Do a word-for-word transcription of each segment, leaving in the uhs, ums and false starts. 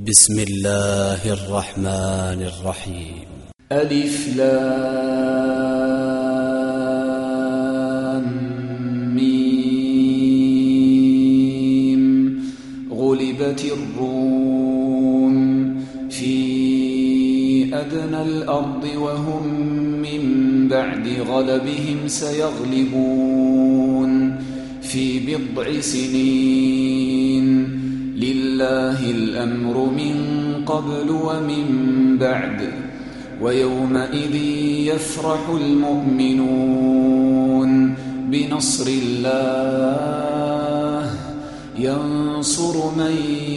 بسم الله الرحمن الرحيم. ألف لام ميم. غلبت الروم في أدنى الأرض وهم من بعد غلبهم سيغلبون في بضع سنين. لله الأمر من قبل ومن بعد ويومئذ يفرح المؤمنون بنصر الله ينصر من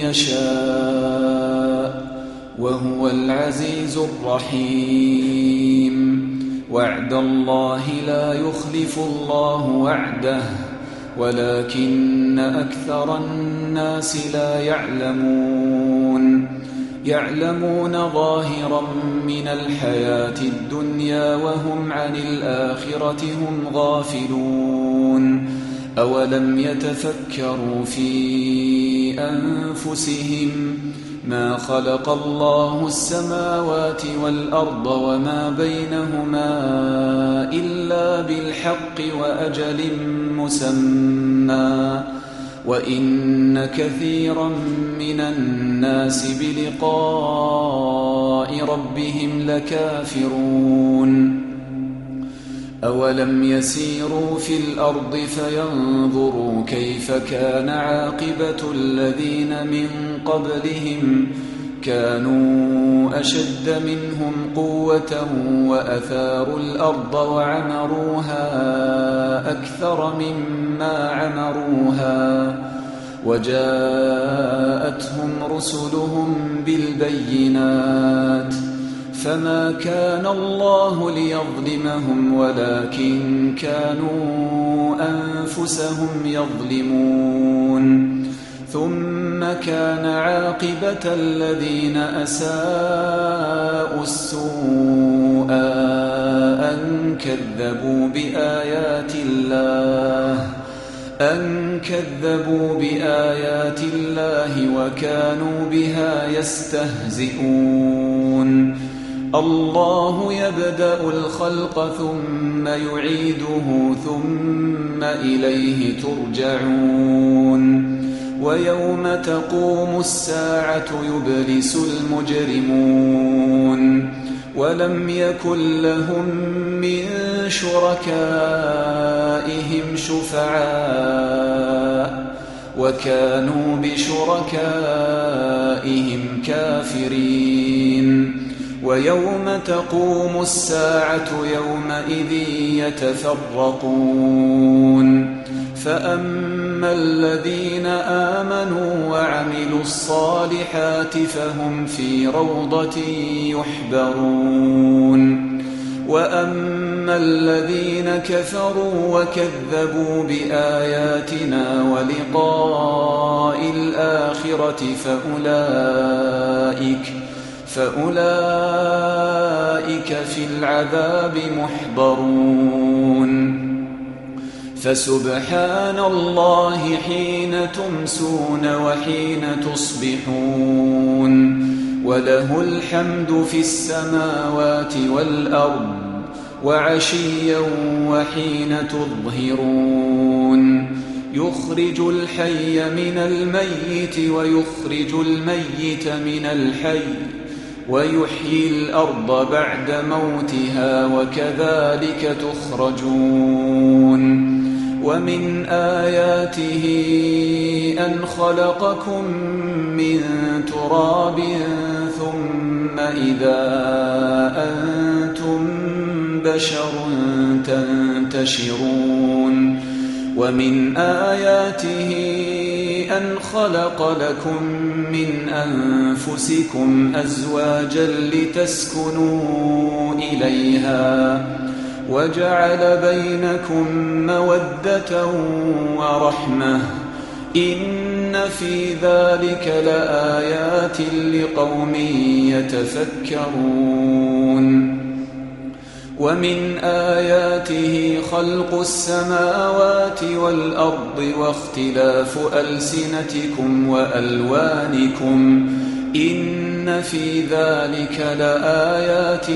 يشاء وهو العزيز الرحيم. وعد الله لا يخلف الله وعده ولكن أكثر الناس لا يعلمون. يعلمون ظاهرا من الحياة الدنيا وهم عن الآخرة هم غافلون. أولم يتفكروا في أنفسهم ما خلق الله السماوات والأرض وما بينهما إلا بالحق وأجل مسمى وإن كثيرا من الناس بلقاء ربهم لكافرون. أولم يسيروا في الأرض فينظروا كيف كان عاقبة الذين من قبلهم كانوا أشد منهم قوة وأثاروا الأرض وعمروها أكثر مما عمروها وجاءتهم رسلهم بالبينات فما كان الله ليظلمهم ولكن كانوا أنفسهم يظلمون. ثم كان عاقبة الذين أساءوا السوء أن كذبوا بآيات الله أن كذبوا بآيات الله وكانوا بها يستهزئون. الله يبدأ الخلق ثم يعيده ثم إليه ترجعون. ويوم تقوم الساعة يبلس المجرمون ولم يكن لهم من شركائهم شفعاء وكانوا بشركائهم كافرين. ويوم تقوم الساعة يومئذ يتفرقون فأما الذين آمنوا وعملوا الصالحات فهم في روضة يحبرون. وأما الذين كفروا وكذبوا بآياتنا ولقاء الآخرة فأولئك فأولئك في العذاب محضرون. فسبحان الله حين تمسون وحين تصبحون وله الحمد في السماوات والأرض وعشيا وحين تظهرون. يخرج الحي من الميت ويخرج الميت من الحي ويحيي الأرض بعد موتها وكذلك تخرجون. ومن آياته أن خلقكم من تراب ثم إذا أنتم بشر تنتشرون. ومن آياته أن خلق لكم من أنفسكم أزواجا لتسكنوا إليها وجعل بينكم مودة ورحمة إن في ذلك لآيات لقوم يتفكرون. ومن آياته خلق السماوات والأرض واختلاف ألسنتكم وألوانكم إن في ذلك لآيات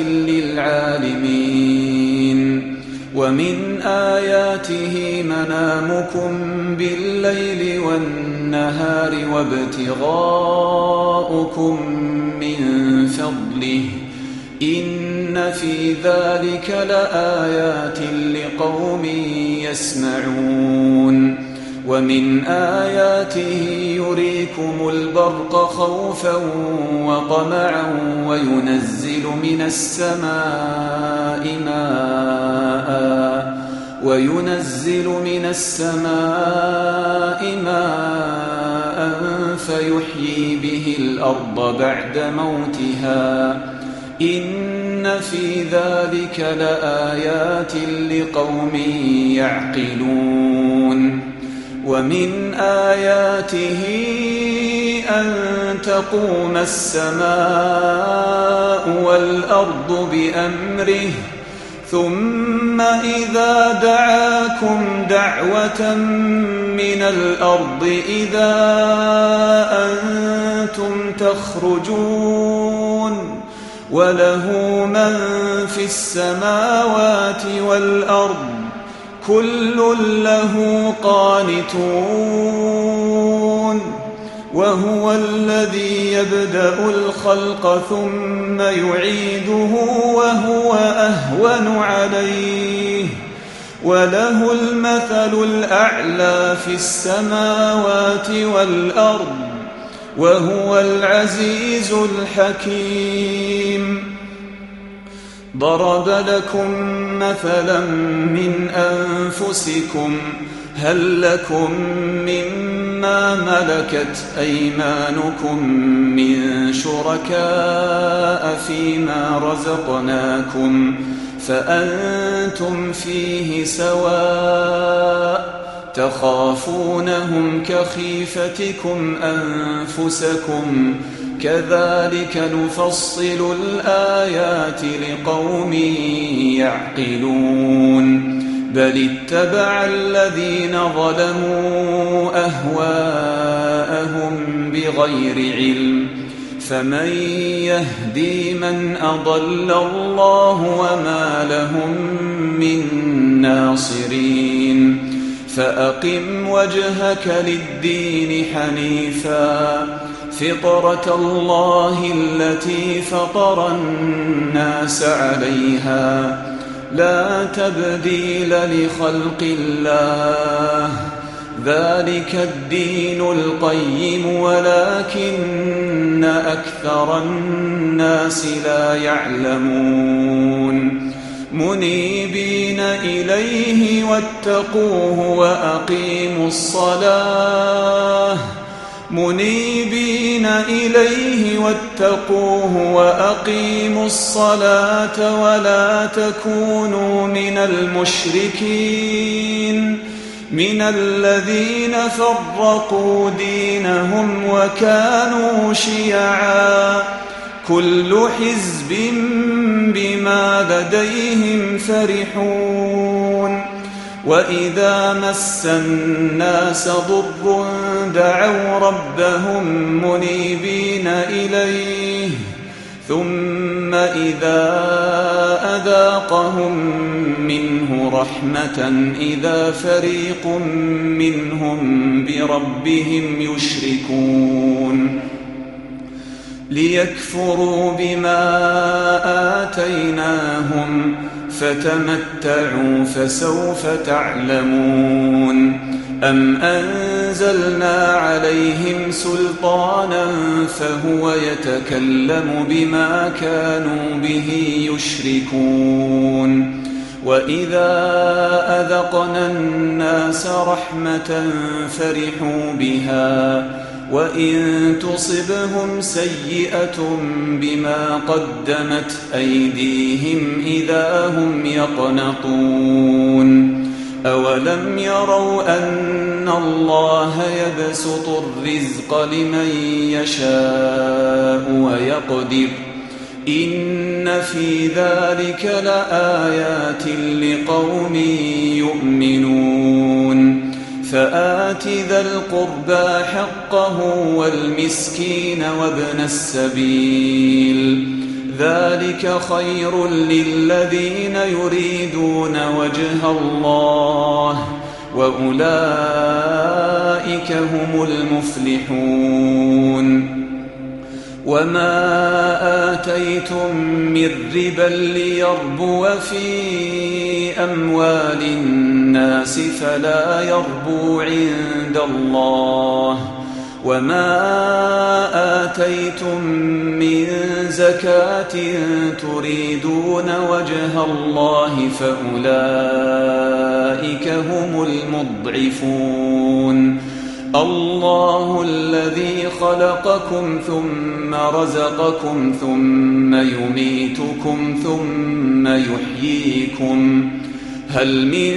للعالمين. ومن آياته منامكم بالليل والنهار وابتغاؤكم من فضله إن في ذلك لآيات لقوم يسمعون. ومن آياته يريكم البرق خوفا وطمعا وينزل من السماء ماء وينزل من السماء ماء فيحيي به الأرض بعد موتها إن في ذلك لآيات لقوم يعقلون. ومن آياته أن تقوم السماء والأرض بأمره ثم إذا دعاكم دعوة من الأرض إذا أنتم تخرجون. وله من في السماوات والأرض كل له قانتون. وهو الذي يبدأ الخلق ثم يعيده وهو أهون عليه وله المثل الأعلى في السماوات والأرض وهو العزيز الحكيم. ضرب لكم مثلا من أنفسكم هل لكم مما ملكت أيمانكم من شركاء فيما رزقناكم فأنتم فيه سواء تخافونهم كخيفتكم أنفسكم كذلك نفصل الآيات لقوم يعقلون. بل اتبع الذين ظلموا أهواءهم بغير علم فمن يهدي من أضل الله وما لهم من ناصرين. فأقم وجهك للدين حنيفا فطرة الله التي فطر الناس عليها لا تبديل لخلق الله ذلك الدين القيم ولكن أكثر الناس لا يعلمون. منيبين إليه واتقوه وأقيموا الصلاة منيبين إليه واتقوه وأقيموا الصلاة ولا تكونوا من المشركين من الذين فرقوا دينهم وكانوا شيعا كل حزب بما لديهم فرحون. وإذا مس الناس ضر دعوا ربهم منيبين إليه ثم إذا أذاقهم منه رحمة إذا فريق منهم بربهم يشركون. ليكفروا بما آتيناهم فتمتعوا فسوف تعلمون. أم أنزلنا عليهم سلطانا فهو يتكلم بما كانوا به يشركون. وإذا أذقنا الناس رحمة فرحوا بها وإن تصبهم سيئة بما قدمت أيديهم إذا هم يقنطون. أولم يروا أن الله يبسط الرزق لمن يشاء ويقدر إن في ذلك لآيات لقوم يؤمنون. فآت ذا القربى حقه والمسكين وابن السبيل ذلك خير للذين يريدون وجه الله وأولئك هم المفلحون. وما آتيتم من ربا ليربو في أموال الناس فلا يربو عند الله وما آتيتم من زكاة تريدون وجه الله فأولئك هم المضعفون. الله الذي خلقكم ثم رزقكم ثم يميتكم ثم يحييكم هل من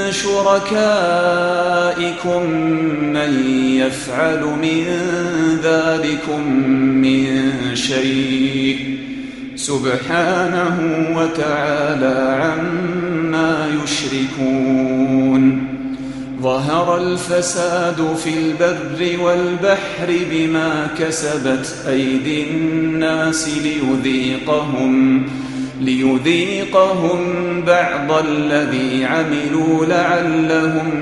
شركائكم من يفعل من ذلكم من شيء سبحانه وتعالى عما يشركون. ظهر الفساد في البر والبحر بما كسبت أيدي الناس ليذيقهم ليذيقهم بعض الذي عملوا لعلهم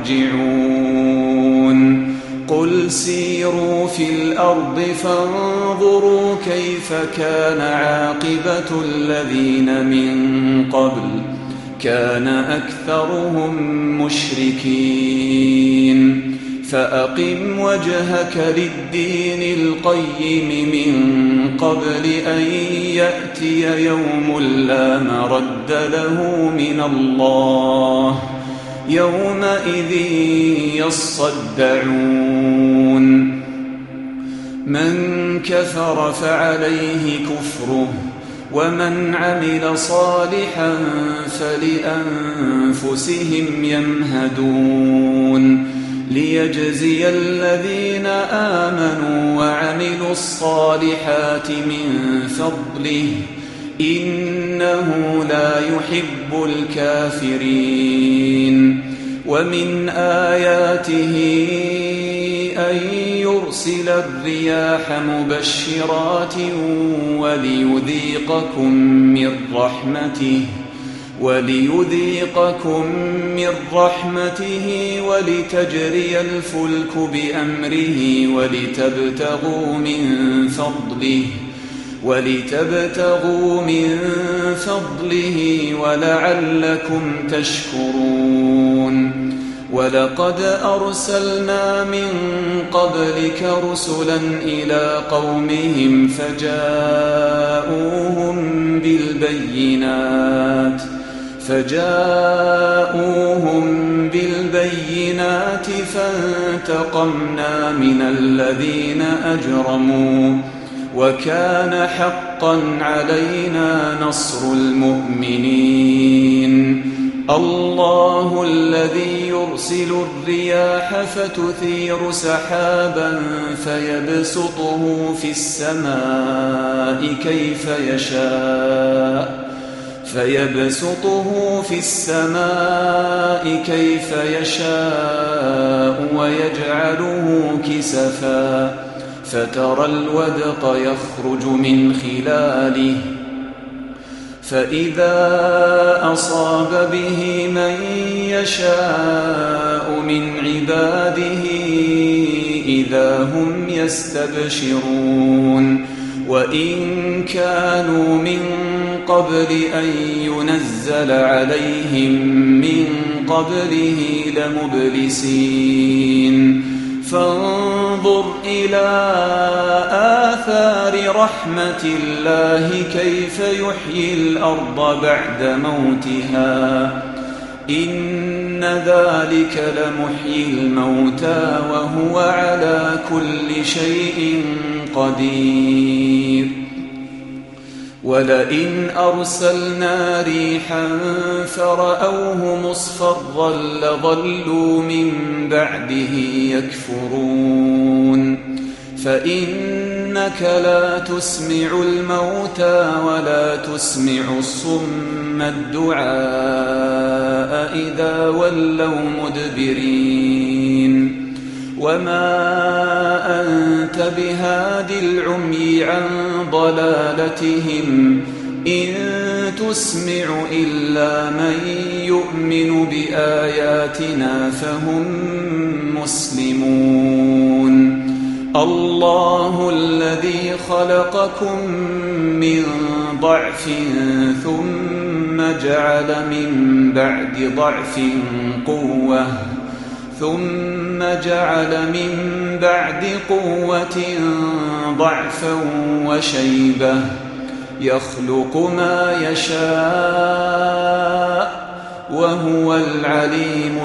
يرجعون. قل سيروا في الأرض فانظروا كيف كان عاقبة الذين من قبل كان أكثرهم مشركين. فأقم وجهك للدين القيم من قبل أن يأتي يوم لا مرد له من الله يومئذ يصدعون. من كفر فعليه كفره ومن عمل صالحا فلأنفسهم يمهدون. ليجزي الذين آمنوا وعملوا الصالحات من فضله إنه لا يحب الكافرين. ومن آياته أن يرسل الرياح مبشرات وليذيقكم من رحمته وليذيقكم من رحمته ولتجري الفلك بأمره ولتبتغوا من فضله ولتبتغوا من فضله ولعلكم تشكرون. ولقد أرسلنا من قبلك رسلا إلى قومهم فجاءوهم بالبينات فجاءوهم بالبينات فانتقمنا من الذين أجرموا وكان حقا علينا نصر المؤمنين. الله الذي يرسل الرياح فتثير سحابا فيبسطه في السماء كيف يشاء فيبسطه في السماء كيف يشاء ويجعله كسفا فترى الودق يخرج من خلاله فإذا أصاب به من يشاء من عباده إذا هم يستبشرون. وإن كانوا من قبل أن ينزل عليهم من قبله لمبلسين. فانظر إلى آثار رحمة الله كيف يحيي الأرض بعد موتها إن ذلك لمحيي الموتى وهو على كل شيء قدير. ولئن أرسلنا ريحا فرأوه مصفرا لظلوا من بعده يكفرون. فإنك لا تسمع الموتى ولا تسمع الصم الدعاء إذا ولوا مدبرين. وما أنت بهاد العمي عن ضلالتهم إن تسمع إلا من يؤمن بآياتنا فهم مسلمون الله الذي خلقكم من ضعف ثم جعل من بعد ضعف قوة ثم جعل من بعد قوة ضعفا وشيبة يخلق ما يشاء وهو العليم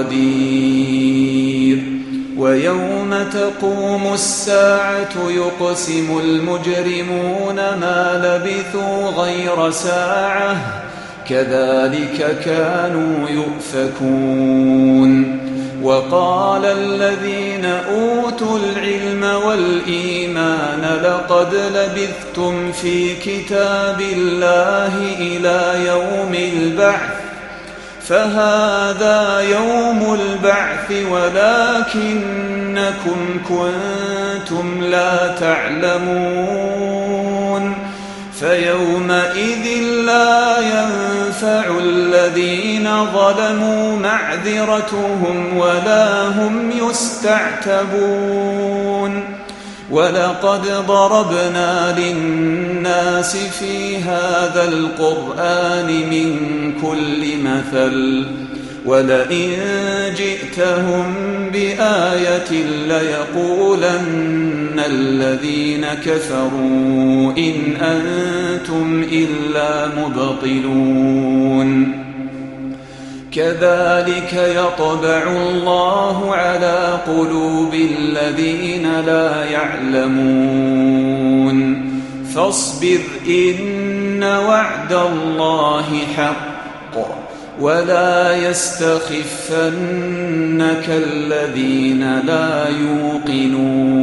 القدير ويوم تقوم الساعة يقسم المجرمون ما لبثوا غير ساعة كذلك كانوا يؤفكون وقال الذين أوتوا العلم والإيمان لقد لبثتم في كتاب الله إلى يوم البعث فهذا يوم البعث ولكنكم كنتم لا تعلمون فيومئذ لا ينفع الذين ظلموا معذرتهم ولا هم يستعتبون ولقد ضربنا للناس في هذا القرآن من كل مثل ولئن جئتهم بآية ليقولن الذين كفروا إن أنتم إلا مبطلون كذلك يطبع الله على قلوب الذين لا يعلمون فاصبر إن وعد الله حق ولا يستخفنك الذين لا يوقنون